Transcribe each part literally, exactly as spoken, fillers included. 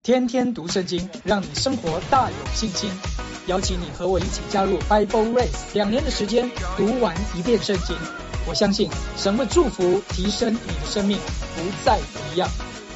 天天读圣经，让你生活大有信心。邀请你和我一起加入 Bible Race， 两年的时间读完一遍圣经。我相信神会祝福提升你的生命，不再一样。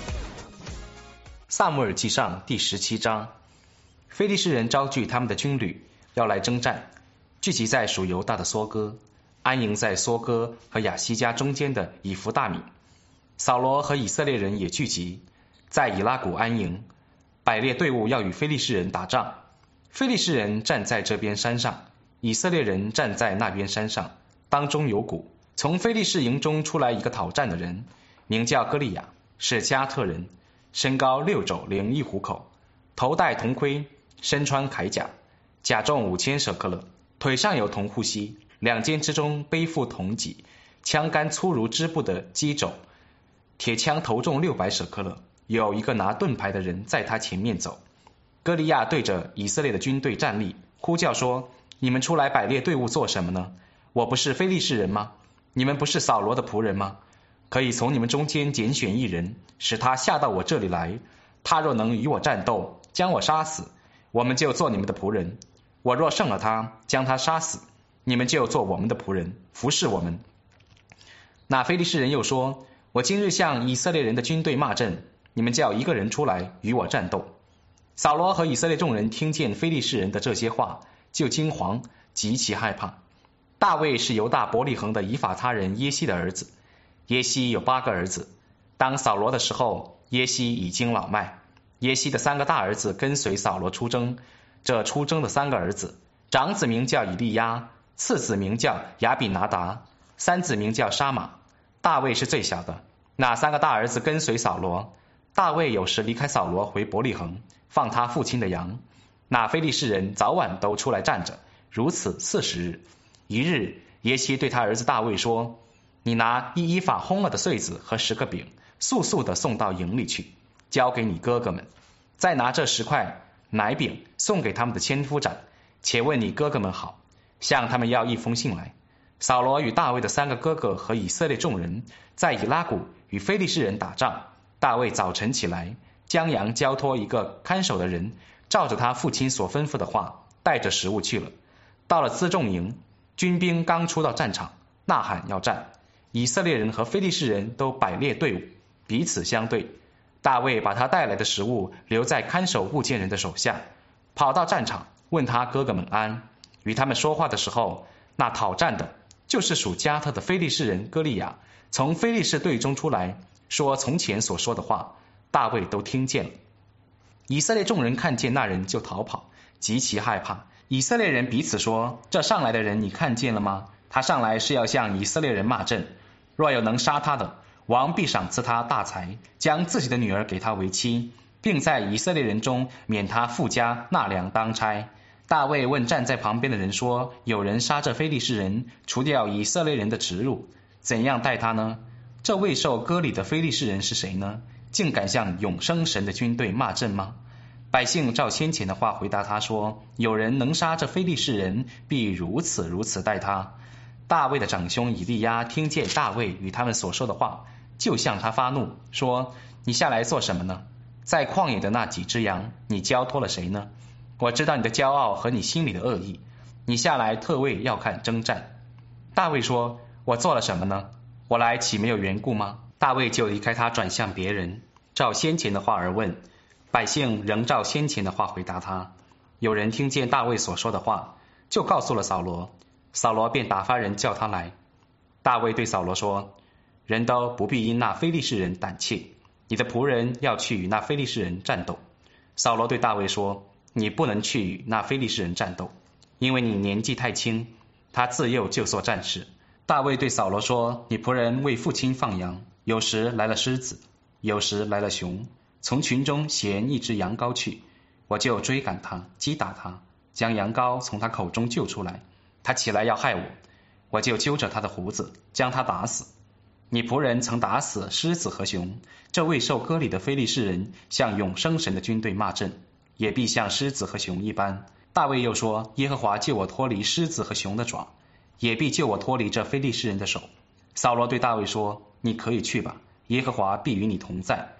撒母耳记上第十七章，非利士人招聚他们的军旅，要来征战，聚集在属犹大的梭哥，安营在梭哥和亚西加中间的以弗大米。扫罗和以色列人也聚集在以拉谷安营，摆列队伍要与非利士人打仗。非利士人站在这边山上，以色列人站在那边山上，当中有谷。从非利士营中出来一个讨战的人，名叫歌利亚，是加特人，身高六肘零一虎口，头戴铜盔，身穿铠甲，甲重五千舍克勒，腿上有铜护膝，两肩之中背负铜戟，枪杆粗如织布的机肘，铁枪头重六百舍克勒。有一个拿盾牌的人在他前面走。歌利亚对着以色列的军队站立，呼叫说：你们出来摆列队伍做什么呢？我不是非利士人吗？你们不是扫罗的仆人吗？可以从你们中间拣选一人，使他下到我这里来。他若能与我战斗，将我杀死，我们就做你们的仆人。我若胜了他，将他杀死，你们就做我们的仆人，服侍我们。那非利士人又说：我今日向以色列人的军队骂阵，你们叫一个人出来与我战斗。扫罗和以色列众人听见非利士人的这些话，就惊惶，极其害怕。大卫是犹大伯利恒的以法他人耶西的儿子，耶西有八个儿子。当扫罗的时候，耶西已经老迈。耶西的三个大儿子跟随扫罗出征，这出征的三个儿子，长子名叫以利押，次子名叫亚比拿达，三子名叫沙马。大卫是最小的。那三个大儿子跟随扫罗，大卫有时离开扫罗回伯利恒，放他父亲的羊。那非利士人早晚都出来站着，如此四十日。一日，耶西对他儿子大卫说：你拿一依法烘了的穗子和十个饼，速速地送到营里去，交给你哥哥们。再拿这十块奶饼送给他们的千夫长，且问你哥哥们好，向他们要一封信来。扫罗与大卫的三个哥哥和以色列众人在以拉谷与非利士人打仗。大卫早晨起来，将羊交托一个看守的人，照着他父亲所吩咐的话，带着食物去了。到了辎重营，军兵刚出到战场，呐喊要战。以色列人和非利士人都摆列队伍，彼此相对。大卫把他带来的食物留在看守物件人的手下，跑到战场，问他哥哥们安。与他们说话的时候，那讨战的就是属加特的非利士人歌利亚，从非利士队中出来，说从前所说的话，大卫都听见了。以色列众人看见那人就逃跑，极其害怕。以色列人彼此说：这上来的人你看见了吗？他上来是要向以色列人骂阵，若有能杀他的，王必赏赐他大财，将自己的女儿给他为妻，并在以色列人中免他父家纳粮当差。大卫问站在旁边的人说：有人杀这非利士人，除掉以色列人的耻辱，怎样待他呢？这未受割礼的非利士人是谁呢？竟敢向永生神的军队骂阵吗？百姓照先前的话回答他说：有人能杀这非利士人，必如此如此待他。大卫的长兄以利押听见大卫与他们所说的话，就向他发怒，说：你下来做什么呢？在旷野的那几只羊，你交托了谁呢？我知道你的骄傲和你心里的恶意，你下来特为要看征战。大卫说：我做了什么呢？我来岂没有缘故吗？大卫就离开他，转向别人，照先前的话而问。百姓仍照先前的话回答他。有人听见大卫所说的话，就告诉了扫罗，扫罗便打发人叫他来。大卫对扫罗说：人都不必因那非利士人胆怯，你的仆人要去与那非利士人战斗。扫罗对大卫说：你不能去与那非利士人战斗，因为你年纪太轻，他自幼就做战士。大卫对扫罗说：你仆人为父亲放羊，有时来了狮子，有时来了熊，从群中衔一只羊羔去，我就追赶他，击打他，将羊羔从他口中救出来。他起来要害我，我就揪着他的胡子，将他打死。你仆人曾打死狮子和熊，这未受割礼的非利士人向永生神的军队骂阵，也必像狮子和熊一般。大卫又说：耶和华救我脱离狮子和熊的爪，也必救我脱离这非利士人的手。扫罗对大卫说：你可以去吧，耶和华必与你同在。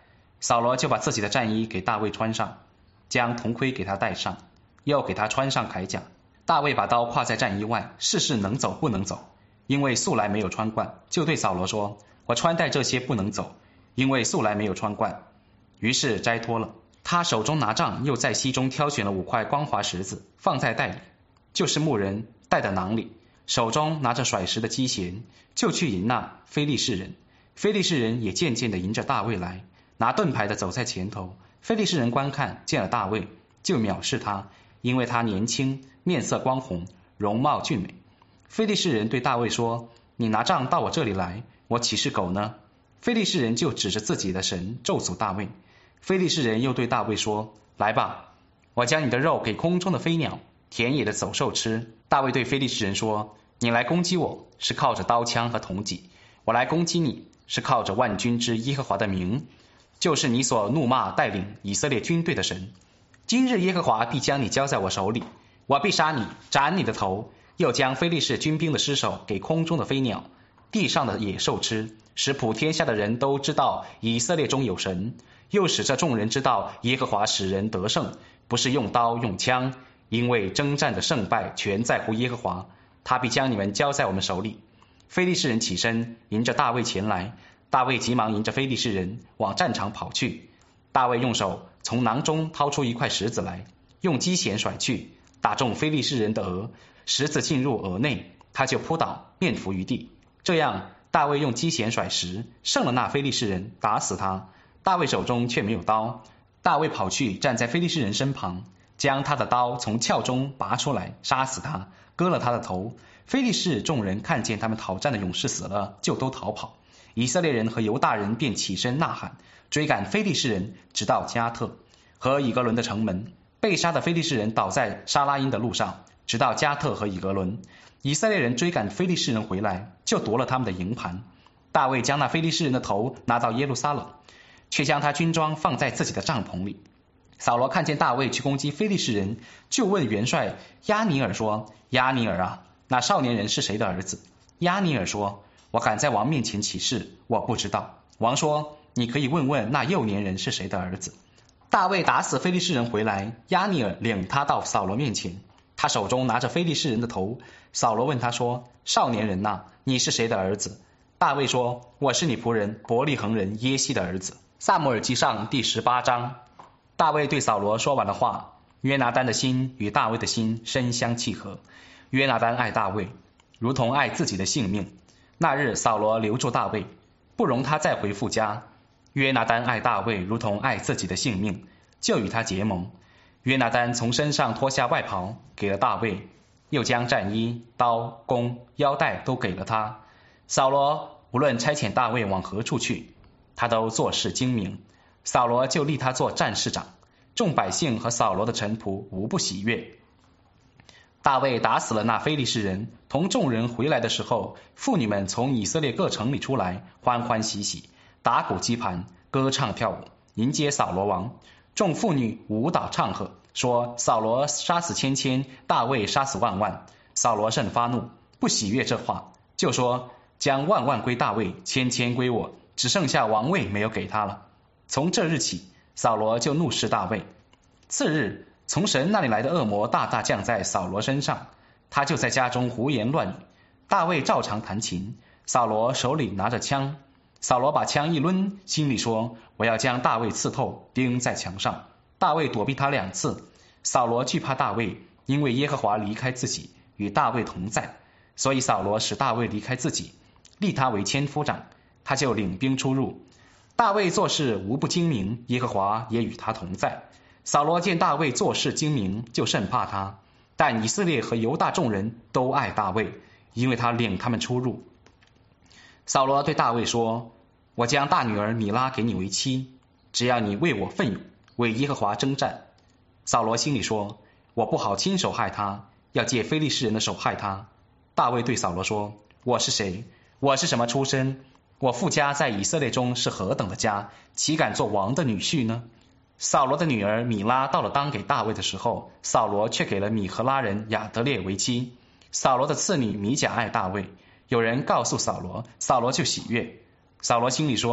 扫罗就把自己的战衣给大卫穿上，将铜盔给他戴上，又给他穿上铠甲。大卫把刀挎在战衣外，试试能走不能走，因为素来没有穿惯，就对扫罗说，我穿戴这些不能走，因为素来没有穿惯。于是摘脱了。他手中拿杖，又在溪中挑选了五块光滑石子，放在袋里，就是牧人带的囊里，手中拿着甩石的机弦，就去迎那非利士人。非利士人也渐渐地迎着大卫来，拿盾牌的走在前头。非利士人观看，见了大卫，就藐视他，因为他年轻，面色光红，容貌俊美。非利士人对大卫说，你拿杖到我这里来，我岂是狗呢？非利士人就指着自己的神咒诅大卫。非利士人又对大卫说，来吧，我将你的肉给空中的飞鸟，田野的走兽吃。大卫对非利士人说，你来攻击我，是靠着刀枪和铜戟，我来攻击你，是靠着万军之耶和华的名，就是你所怒骂带领以色列军队的神。今日耶和华必将你交在我手里，我必杀你，斩你的头，又将非利士军兵的尸首给空中的飞鸟，地上的野兽吃，使普天下的人都知道以色列中有神，又使这众人知道耶和华使人得胜，不是用刀用枪，因为征战的胜败全在乎耶和华，他必将你们交在我们手里。非利士人起身迎着大卫前来，大卫急忙迎着非利士人往战场跑去。大卫用手从囊中掏出一块石子来，用机弦甩去，打中非利士人的额，石子进入额内，他就扑倒，面伏于地。这样大卫用机弦甩石，胜了那非利士人，打死他。大卫手中却没有刀。大卫跑去站在非利士人身旁，将他的刀从鞘中拔出来，杀死他，割了他的头。非利士众人看见他们讨战的勇士死了，就都逃跑。以色列人和犹大人便起身呐喊，追赶非利士人，直到加特和以格伦的城门。被杀的非利士人倒在沙拉因的路上，直到加特和以格伦。以色列人追赶非利士人回来，就夺了他们的营盘。大卫将那非利士人的头拿到耶路撒冷，却将他军装放在自己的帐篷里。扫罗看见大卫去攻击非利士人，就问元帅押尼尔说，押尼尔啊，那少年人是谁的儿子？押尼尔说，我敢在王面前起誓，我不知道。王说，你可以问问那幼年人是谁的儿子。大卫打死非利士人回来，押尼尔领他到扫罗面前，他手中拿着非利士人的头。扫罗问他说，少年人啊，你是谁的儿子？大卫说，我是你仆人伯利恒人耶西的儿子。撒母耳记上第十八章。大卫对扫罗说完了话，约拿单的心与大卫的心深相契合。约拿单爱大卫，如同爱自己的性命。那日扫罗留住大卫，不容他再回父家。约拿单爱大卫，如同爱自己的性命，就与他结盟。约拿单从身上脱下外袍，给了大卫，又将战衣、刀、弓、腰带都给了他。扫罗无论差遣大卫往何处去，他都做事精明。扫罗就立他做战士长，众百姓和扫罗的臣仆无不喜悦。大卫打死了那非利士人，同众人回来的时候，妇女们从以色列各城里出来，欢欢喜喜，打鼓击盘，歌唱跳舞，迎接扫罗王。众妇女舞蹈唱和，说扫罗杀死千千，大卫杀死万万。扫罗甚发怒，不喜悦这话，就说将万万归大卫，千千归我，只剩下王位没有给他了。从这日起，扫罗就怒视大卫。次日，从神那里来的恶魔大大降在扫罗身上，他就在家中胡言乱语。大卫照常弹琴，扫罗手里拿着枪。扫罗把枪一抡，心里说，我要将大卫刺透，钉在墙上。大卫躲避他两次。扫罗惧怕大卫，因为耶和华离开自己，与大卫同在，所以扫罗使大卫离开自己，立他为千夫长，他就领兵出入。大卫做事无不精明，耶和华也与他同在。扫罗见大卫做事精明，就甚怕他。但以色列和犹大众人都爱大卫，因为他领他们出入。扫罗对大卫说，我将大女儿米拉给你为妻，只要你为我奋勇，为耶和华征战。扫罗心里说，我不好亲手害他，要借非利士人的手害他。大卫对扫罗说，我是谁？我是什么出身？我父家在以色列中是何等的家，岂敢做王的女婿呢？扫罗的女儿米拉到了当给大卫的时候，扫罗却给了米和拉人亚得列为妻。扫罗的次女米甲爱大卫，有人告诉扫罗，扫罗就喜悦。扫罗心里说，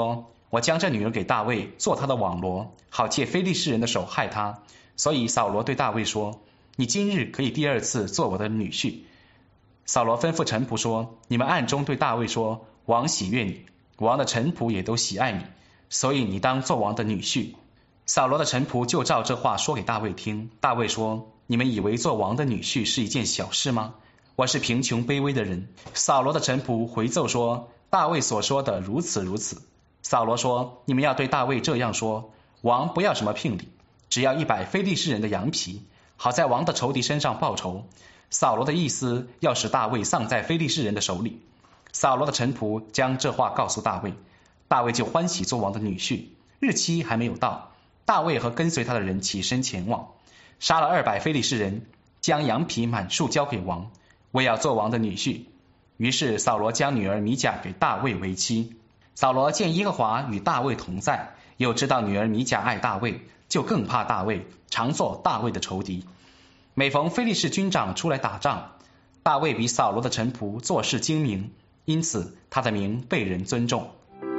我将这女儿给大卫做他的网罗，好借非利士人的手害他。所以扫罗对大卫说，你今日可以第二次做我的女婿。扫罗吩咐臣仆说，你们暗中对大卫说，王喜悦你，王的臣仆也都喜爱你，所以你当做王的女婿。扫罗的臣仆就照这话说给大卫听。大卫说，你们以为做王的女婿是一件小事吗？我是贫穷卑微的人。扫罗的臣仆回奏说，大卫所说的如此如此。扫罗说，你们要对大卫这样说，王不要什么聘礼，只要一百非利士人的羊皮，好在王的仇敌身上报仇。扫罗的意思要使大卫丧在非利士人的手里。扫罗的臣仆将这话告诉大卫，大卫就欢喜做王的女婿。日期还没有到，大卫和跟随他的人起身前往，杀了二百非利士人，将羊皮满数交给王，为要做王的女婿。于是扫罗将女儿米甲给大卫为妻。扫罗见耶和华与大卫同在，又知道女儿米甲爱大卫，就更怕大卫，常做大卫的仇敌。每逢非利士军长出来打仗，大卫比扫罗的臣仆做事精明，因此他的名被人尊重。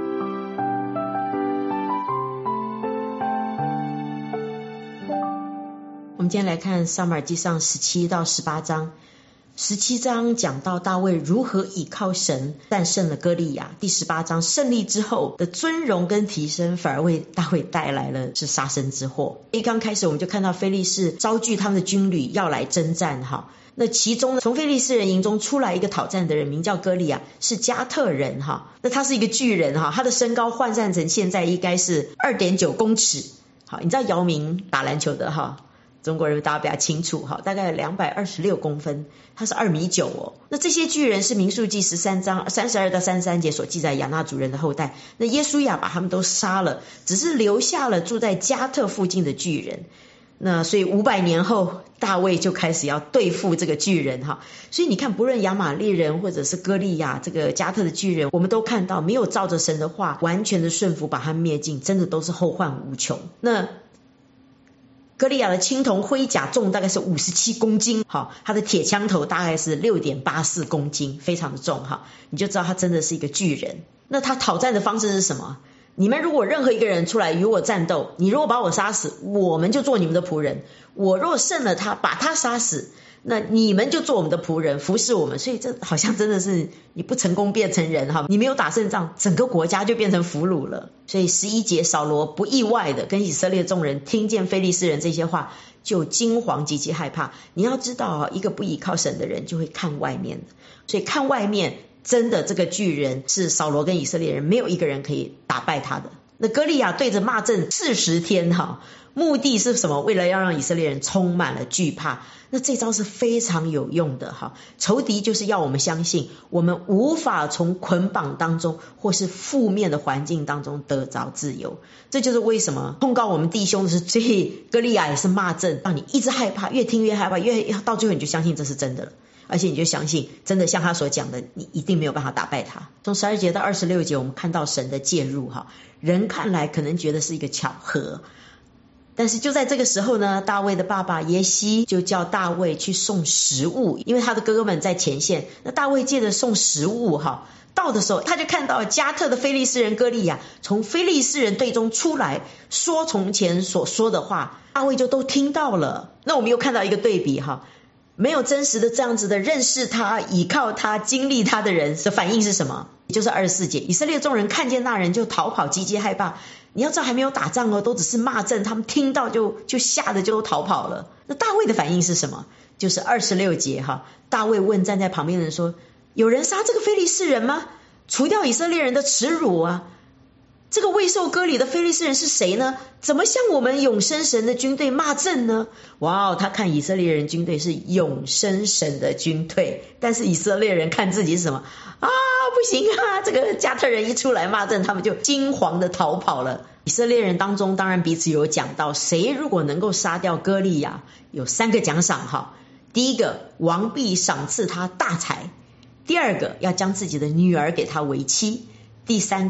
我们今天来看撒母耳记上十七到十八章。十七章讲到大卫如何倚靠神战胜了歌利亚。第十八章胜利之后的尊荣跟提升，反而为大卫带来了是杀身之祸。一刚开始我们就看到非利士招聚他们的军旅要来征战哈。那其中呢，从非利士人营中出来一个讨战的人，名叫歌利亚，是加特人哈。那他是一个巨人哈，他的身高换算成现在应该是 二点九公尺。好，你知道姚明打篮球的哈，中国人大家比较清楚哈，大概两百二十六公分，他是二米九哦。那这些巨人是民数记十三章三十二到三十三节所记载亚衲族人的后代。那耶稣亚把他们都杀了，只是留下了住在加特附近的巨人。那所以五百年后大卫就开始要对付这个巨人哈。所以你看，不论亚玛利人或者是歌利亚这个加特的巨人，我们都看到没有照着神的话完全的顺服把他灭尽，真的都是后患无穷。那歌利亚的青铜盔甲重大概是五十七公斤，好，他的铁枪头大概是 六点八四公斤，非常的重哈，你就知道他真的是一个巨人。那他讨战的方式是什么？你们如果任何一个人出来与我战斗，你如果把我杀死，我们就做你们的仆人，我若胜了他，把他杀死，那你们就做我们的仆人，服侍我们。所以这好像真的是你不成功变成人哈，你没有打胜仗，整个国家就变成俘虏了。所以十一节扫罗不意外的跟以色列众人听见非利士人这些话，就惊惶极其害怕。你要知道，一个不依靠神的人就会看外面的，所以看外面真的这个巨人是扫罗跟以色列人没有一个人可以打败他的。那歌利亚对着骂阵四十天哈，目的是什么？为了要让以色列人充满了惧怕。那这招是非常有用的哈。仇敌就是要我们相信，我们无法从捆绑当中或是负面的环境当中得着自由。这就是为什么控告我们弟兄的是，所以歌利亚也是骂阵，让你一直害怕，越听越害怕，越到最后你就相信这是真的了。而且你就相信真的像他所讲的，你一定没有办法打败他。从十二节到二十六节我们看到神的介入哈，人看来可能觉得是一个巧合，但是就在这个时候呢，大卫的爸爸耶西就叫大卫去送食物，因为他的哥哥们在前线。那大卫借着送食物哈，到的时候他就看到加特的非利士人歌利亚从非利士人队中出来，说从前所说的话，大卫就都听到了。那我们又看到一个对比哈，没有真实的这样子的认识他、倚靠他、经历他的人的反应是什么？也就是二十四节，以色列众人看见那人就逃跑，极其害怕。你要知道还没有打仗哦，都只是骂阵，他们听到就就吓得就都逃跑了。那大卫的反应是什么？就是二十六节哈，大卫问站在旁边的人说，有人杀这个非利士人吗？除掉以色列人的耻辱啊！这个未受割礼的非利士人是谁呢？怎么向我们永生神的军队骂阵呢？哇哦，他看以色列人军队是永生神的军队，但是以色列人看自己是什么啊？不行啊，这个加特人一出来骂阵，他们就惊惶的逃跑了。以色列人当中当然彼此有讲到，谁如果能够杀掉歌利亚，有三个奖赏哈。第一个，王必赏赐他大财；第二个，要将自己的女儿给他为妻；第三个，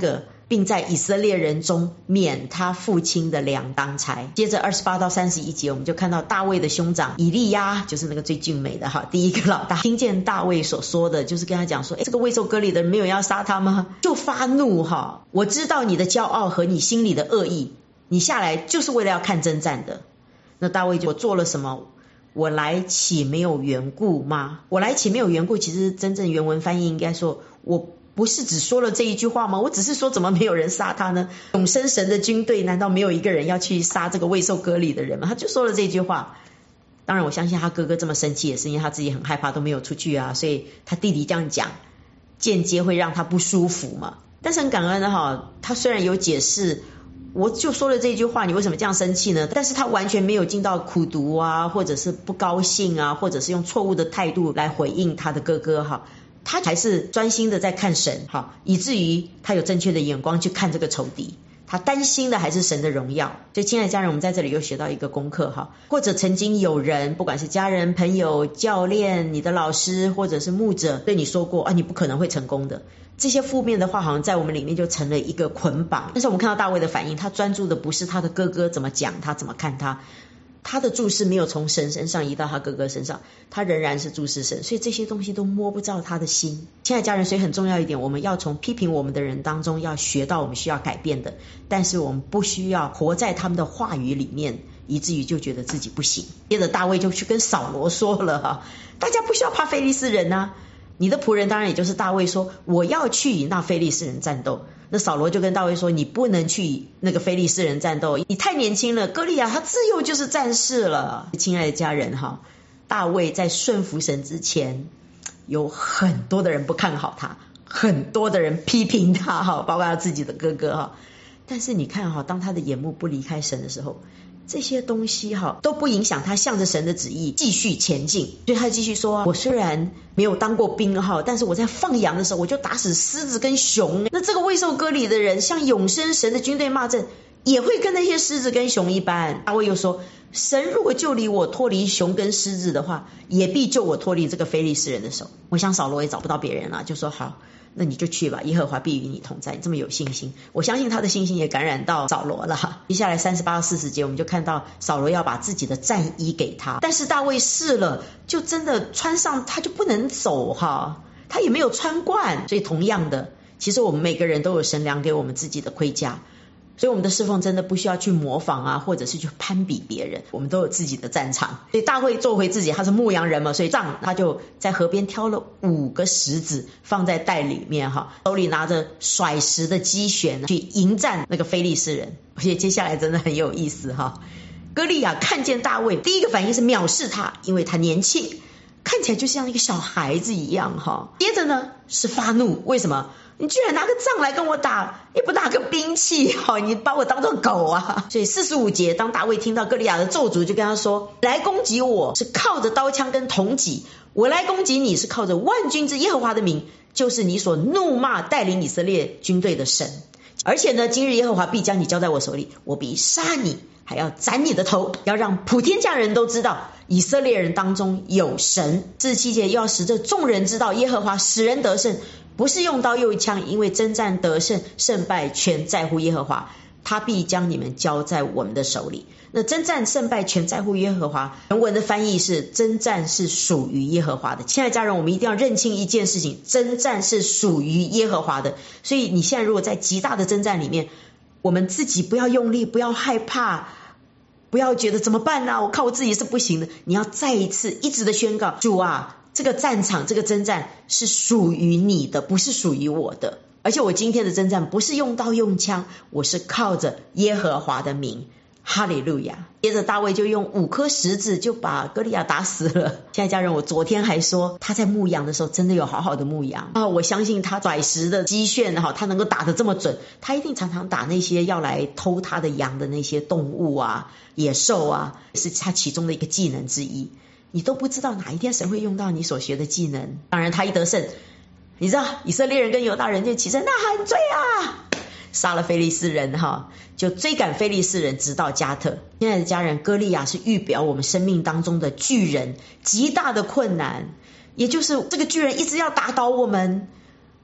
并在以色列人中免他父亲的粮当差。接着二十八到三十一节，我们就看到大卫的兄长以利亚，就是那个最俊美的哈，第一个老大，听见大卫所说的，就是跟他讲说，诶，这个未受割礼的人没有要杀他吗？就发怒哈，我知道你的骄傲和你心里的恶意，你下来就是为了要看征战的。那大卫就我做了什么？我来岂没有缘故吗？我来岂没有缘故，其实真正原文翻译应该说，我不是只说了这一句话吗？我只是说怎么没有人杀他呢？永生神的军队难道没有一个人要去杀这个未受割礼的人吗？他就说了这句话。当然我相信他哥哥这么生气也是因为他自己很害怕都没有出去啊，所以他弟弟这样讲间接会让他不舒服嘛。但是很感恩的哈，他虽然有解释，我就说了这句话，你为什么这样生气呢？但是他完全没有进到苦毒啊，或者是不高兴啊，或者是用错误的态度来回应他的哥哥哈。他还是专心的在看神，好，以至于他有正确的眼光去看这个仇敌，他担心的还是神的荣耀。所以亲爱的家人，我们在这里又学到一个功课哈，或者曾经有人，不管是家人、朋友、教练、你的老师或者是牧者对你说过啊，你不可能会成功的，这些负面的话好像在我们里面就成了一个捆绑。但是我们看到大卫的反应，他专注的不是他的哥哥怎么讲他怎么看他，他的注视没有从神身上移到他哥哥身上，他仍然是注视神，所以这些东西都摸不着他的心。亲爱的家人，所以很重要一点，我们要从批评我们的人当中要学到我们需要改变的，但是我们不需要活在他们的话语里面，以至于就觉得自己不行。接着大卫就去跟扫罗说了哈，大家不需要怕非利士人啊，你的仆人当然也就是大卫说，我要去与那非利士人战斗。那扫罗就跟大卫说，你不能去那个非利士人战斗，你太年轻了，歌利亚他自幼就是战士了。亲爱的家人哈，大卫在顺服神之前，有很多的人不看好他，很多的人批评他哈，包括他自己的哥哥哈。但是你看哈，当他的眼目不离开神的时候，这些东西哈都不影响他向着神的旨意继续前进。所以他继续说，我虽然没有当过兵哈，但是我在放羊的时候我就打死狮子跟熊。那这个未受割礼的人向永生神的军队骂阵，也会跟那些狮子跟熊一般。大卫又说，神如果救离我脱离熊跟狮子的话，也必救我脱离这个非利士人的手。我想扫罗也找不到别人了，就说好，那你就去吧，耶和华必与你同在。你这么有信心，我相信他的信心也感染到扫罗了。接下来三十八到四十节，我们就看到扫罗要把自己的战衣给他，但是大卫试了，就真的穿上他就不能走哈，他也没有穿惯。所以同样的，其实我们每个人都有神量给我们自己的盔甲，所以我们的侍奉真的不需要去模仿啊，或者是去攀比别人，我们都有自己的战场。所以大卫做回自己，他是牧羊人嘛，所以杖他就在河边挑了五个石子放在袋里面哈，手里拿着甩石的机旋去迎战那个非利士人。而且接下来真的很有意思哈，歌利亚看见大卫，第一个反应是藐视他，因为他年轻，看起来就像一个小孩子一样哈。接着呢是发怒，为什么？你居然拿个杖来跟我打，你不拿个兵器，你把我当作狗啊！所以四十五节，当大卫听到歌利亚的咒诅，就跟他说，来攻击我是靠着刀枪跟铜戟，我来攻击你是靠着万军之耶和华的名，就是你所怒骂带领以色列军队的神。而且呢，今日耶和华必将你交在我手里，我必杀你，还要斩你的头，要让普天下人都知道以色列人当中有神。四十七节，又要使这众人知道耶和华使人得胜，不是用刀又枪，因为征战得胜胜败全在乎耶和华，他必将你们交在我们的手里。那征战胜败全在乎耶和华，原文的翻译是征战是属于耶和华的。亲爱的家人，我们一定要认清一件事情，征战是属于耶和华的。所以你现在如果在极大的征战里面，我们自己不要用力，不要害怕，不要觉得怎么办啊，我靠我自己是不行的。你要再一次一直的宣告，主啊，这个战场这个征战是属于你的，不是属于我的。而且我今天的征战不是用刀用枪，我是靠着耶和华的名，哈利路亚。接着大卫就用五颗石子就把歌利亚打死了。亲爱的家人，我昨天还说他在牧羊的时候真的有好好的牧羊啊！我相信他甩石的机旋他能够打得这么准，他一定常常打那些要来偷他的羊的那些动物啊、野兽啊，是他其中的一个技能之一。你都不知道哪一天神会用到你所学的技能。当然他一得胜，你知道以色列人跟犹大人就起身呐喊追啊，杀了非利士人哈，就追赶非利士人直到加特。亲爱的家人，歌利亚是预表我们生命当中的巨人，极大的困难，也就是这个巨人一直要打倒我们，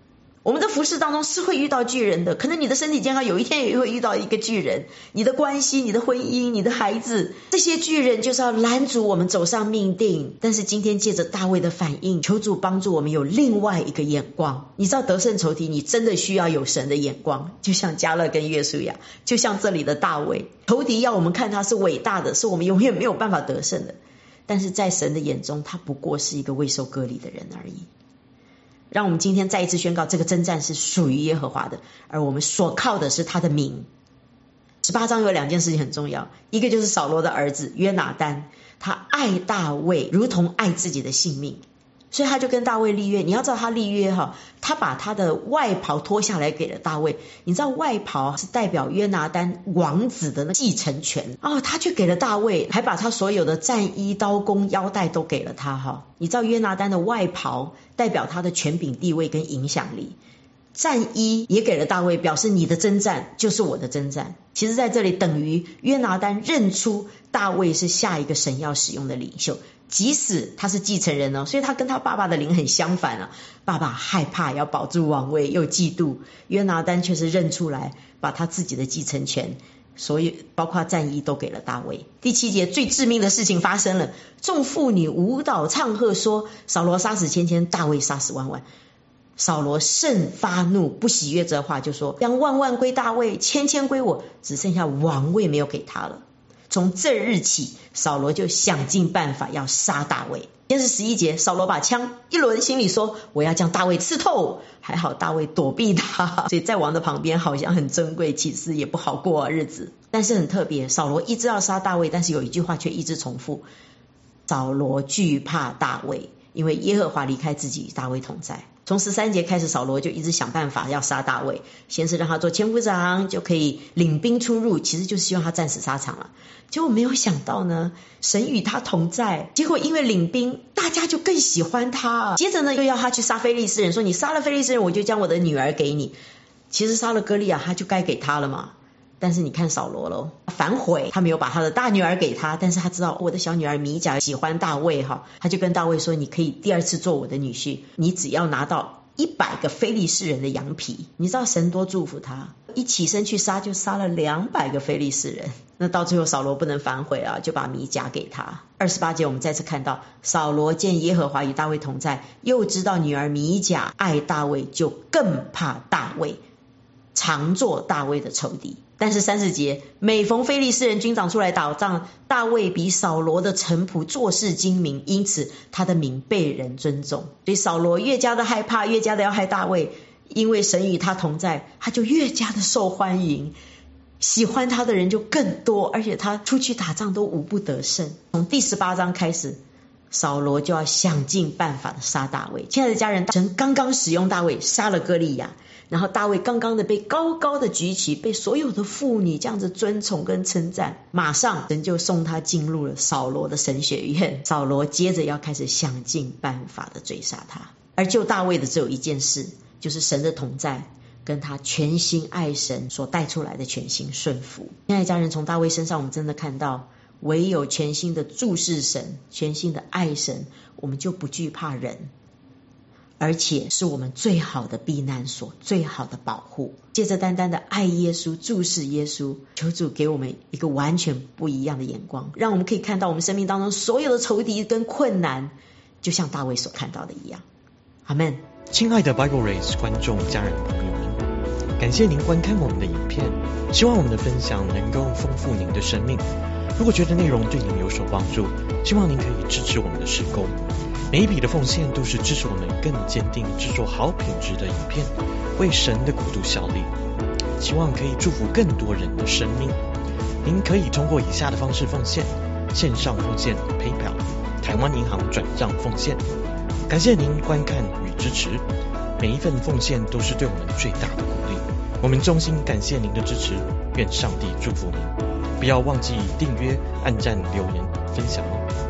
我们的服事当中是会遇到巨人的，可能你的身体健康有一天也会遇到一个巨人，你的关系、你的婚姻、你的孩子，这些巨人就是要拦阻我们走上命定。但是今天借着大卫的反应，求主帮助我们有另外一个眼光。你知道得胜仇敌，你真的需要有神的眼光，就像迦勒跟约书亚，就像这里的大卫。仇敌要我们看他是伟大的，是我们永远没有办法得胜的，但是在神的眼中，他不过是一个未受割礼的人而已。让我们今天再一次宣告，这个征战是属于耶和华的，而我们所靠的是他的名。十八章有两件事情很重要，一个就是扫罗的儿子约拿单，他爱大卫如同爱自己的性命，所以他就跟大卫立约。你要知道他立约哈，他把他的外袍脱下来给了大卫。你知道外袍是代表约拿单王子的继承权哦，他去给了大卫，还把他所有的战衣、刀弓、腰带都给了他哈。你知道约拿单的外袍代表他的权柄、地位跟影响力，战衣也给了大卫，表示你的征战就是我的征战。其实在这里等于约拿单认出大卫是下一个神要使用的领袖，即使他是继承人哦，所以他跟他爸爸的灵很相反啊。爸爸害怕要保住王位，又嫉妒，约拿单却是认出来，把他自己的继承权，所以包括战衣都给了大卫。第七节最致命的事情发生了，众妇女舞蹈唱和说，扫罗杀死千千，大卫杀死万万。扫罗甚发怒，不喜悦这话，就说将万万归大卫，千千归我，只剩下王位没有给他了。从这日起，扫罗就想尽办法要杀大卫。先是十一节，扫罗把枪一抡，心里说我要将大卫刺透，还好大卫躲避他，所以在王的旁边好像很珍贵，其实也不好过日子。但是很特别，扫罗一直要杀大卫，但是有一句话却一直重复，扫罗惧怕大卫，因为耶和华离开自己，与大卫同在。从十三节开始，扫罗就一直想办法要杀大卫，先是让他做千夫长，就可以领兵出入，其实就是希望他战死沙场了。结果没有想到呢，神与他同在，结果因为领兵，大家就更喜欢他。接着呢，又要他去杀非利士人，说你杀了非利士人，我就将我的女儿给你。其实杀了歌利亚，他就该给他了嘛。但是你看扫罗咯，反悔，他没有把他的大女儿给他，但是他知道我的小女儿米甲喜欢大卫哈，他就跟大卫说，你可以第二次做我的女婿，你只要拿到一百个非利士人的羊皮。你知道神多祝福他，一起身去杀就杀了两百个非利士人。那到最后扫罗不能反悔啊，就把米甲给他。二十八节我们再次看到，扫罗见耶和华与大卫同在，又知道女儿米甲爱大卫，就更怕大卫，常做大卫的仇敌。但是三十节，每逢非利士人军长出来打仗，大卫比扫罗的臣仆做事精明，因此他的名被人尊重。所以扫罗越加的害怕，越加的要害大卫，因为神与他同在，他就越加的受欢迎，喜欢他的人就更多，而且他出去打仗都无不得胜。从第十八章开始，扫罗就要想尽办法的杀大卫。亲爱的家人，神刚刚使用大卫杀了歌利亚，然后大卫刚刚的被高高的举起，被所有的妇女这样子尊崇跟称赞，马上神就送他进入了扫罗的神学院。扫罗接着要开始想尽办法的追杀他，而救大卫的只有一件事，就是神的同在跟他全心爱神所带出来的全心顺服。亲爱的家人，从大卫身上我们真的看到，唯有全心的注视神，全心的爱神，我们就不惧怕人，而且是我们最好的避难所，最好的保护。借着单单的爱耶稣，注视耶稣，求主给我们一个完全不一样的眼光，让我们可以看到我们生命当中所有的仇敌跟困难，就像大卫所看到的一样。阿们。 亲爱的 Bible Race 观众、家人、朋友们，感谢您观看我们的影片，希望我们的分享能够丰富您的生命。如果觉得内容对您有所帮助，希望您可以支持我们的事工。每一笔的奉献都是支持我们更坚定制作好品质的影片，为神的国度效力，希望可以祝福更多人的生命。您可以通过以下的方式奉献：线上奉献 PayPal、台湾银行转账奉献。感谢您观看与支持，每一份奉献都是对我们最大的鼓励。我们衷心感谢您的支持，愿上帝祝福您。不要忘记订阅、按赞、留言、分享哦。